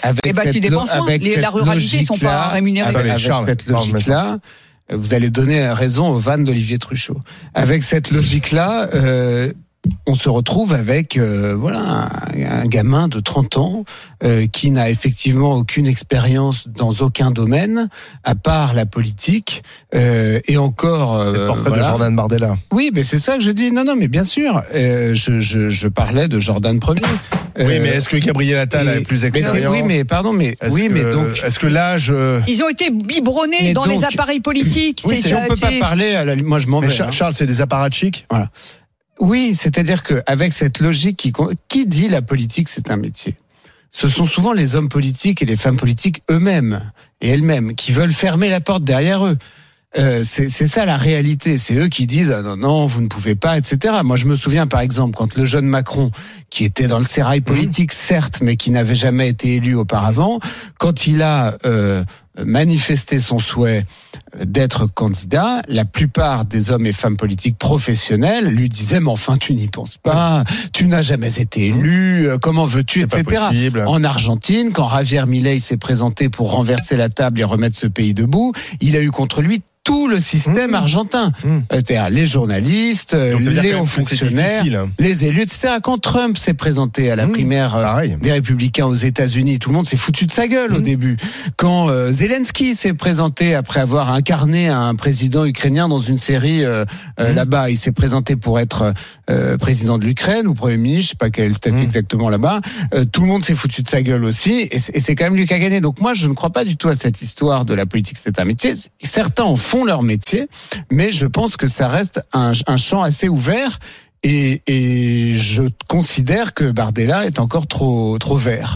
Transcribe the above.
tu dépenses moins. La ruralité, ils sont pas rémunérés. Avec cette logique-là, vous allez donner raison aux vannes d'Olivier Truchot. Avec cette logique-là, on se retrouve avec un gamin de 30 ans qui n'a effectivement aucune expérience dans aucun domaine à part la politique et encore le portrait de Jordan Bardella. Oui, mais c'est ça que je dis. Non, mais bien sûr. Je parlais de Jordan Premier. Oui, mais est-ce que Gabriel Attal a plus d'expérience? Oui, mais pardon, mais donc est-ce que l'âge ils ont été biberonnés dans les appareils politiques. Oui, si on peut pas parler, moi je m'en vais. Charles, c'est des apparatchiks. Voilà. Oui, c'est-à-dire que avec cette logique qui dit la politique c'est un métier. Ce sont souvent les hommes politiques et les femmes politiques eux-mêmes et elles-mêmes qui veulent fermer la porte derrière eux. C'est ça la réalité. C'est eux qui disent non, vous ne pouvez pas, etc. Moi, je me souviens par exemple quand le jeune Macron, qui était dans le sérail politique certes, mais qui n'avait jamais été élu auparavant, quand il a manifesté son souhait d'être candidat, la plupart des hommes et femmes politiques professionnels lui disaient mais enfin tu n'y penses pas, tu n'as jamais été élu, comment veux-tu, etc. En Argentine, quand Javier Milei s'est présenté pour renverser la table et remettre ce pays debout, il a eu contre lui tout le système argentin. C'est-à-dire les journalistes, les hauts fonctionnaires, les élus, etc. Quand Trump s'est présenté à la primaire des Républicains aux États-Unis, tout le monde s'est foutu de sa gueule au début. Quand Zelensky s'est présenté après avoir incarné un président ukrainien dans une série là-bas, il s'est présenté pour être président de l'Ukraine ou Premier ministre, je sais pas quel est le statut exactement là-bas, tout le monde s'est foutu de sa gueule aussi, et c'est quand même lui qui a gagné. Donc moi, je ne crois pas du tout à cette histoire de la politique, c'est un métier. Certains en font leur métier, mais je pense que ça reste un champ assez ouvert et je considère que Bardella est encore trop vert.